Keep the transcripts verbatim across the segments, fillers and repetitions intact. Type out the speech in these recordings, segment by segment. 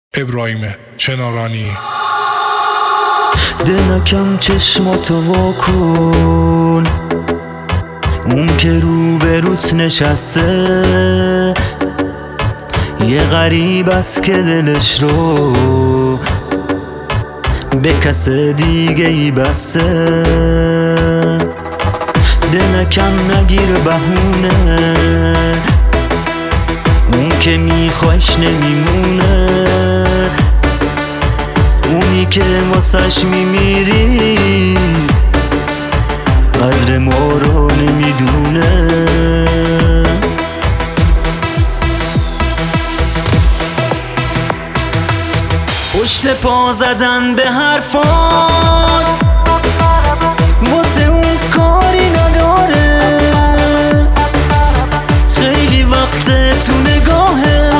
ابراهیم چنارانی. دلکم چشماتو واکن، اون که رو به روت نشسته یه غریب است که دلش رو به کس دیگه ای بسته. دلکم نگیر بهونه، اون که میخوایش نمیمونه، اونی که واسش میمیری قدر ما رو نمیدونه. پشت پا زدن به حرفاش واسه اون کاری نداره، خیلی وقت تو نگاهش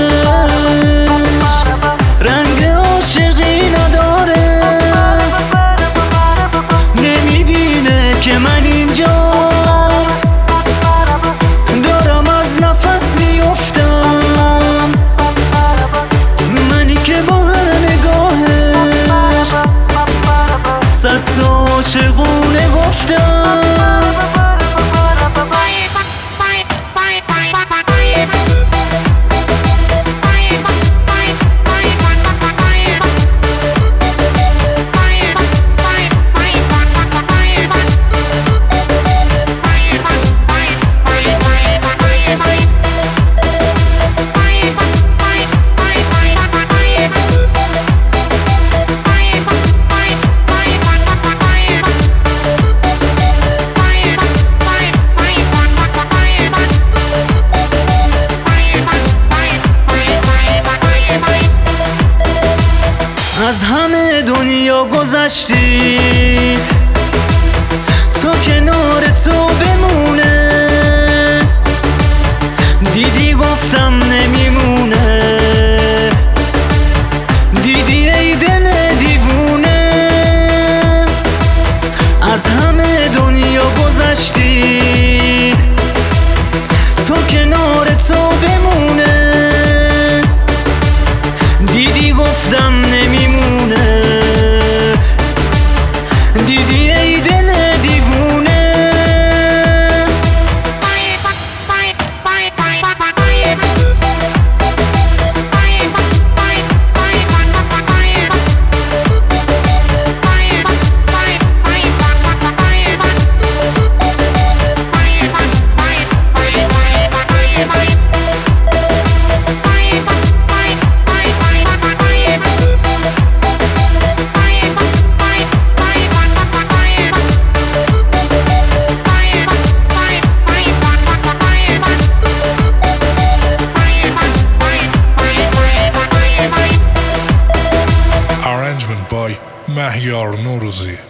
رنگ عاشقی نداره، نمیبینه که من اینجا دارم از نفس میافتم، منی که با هر نگاهش صد تا عاشقونه گفتم. از همه دنیا گذشتی تا کنار تو بمونه، دیدی گفتم نمیمونه، دیدی ای دل دیوونه. از همه دنیا گذشتی تا کنار تو بمونه، دیدی گفتم نمیمونه، دیدی ای دل دیوونه. Arrangement by مهیار نوروزی.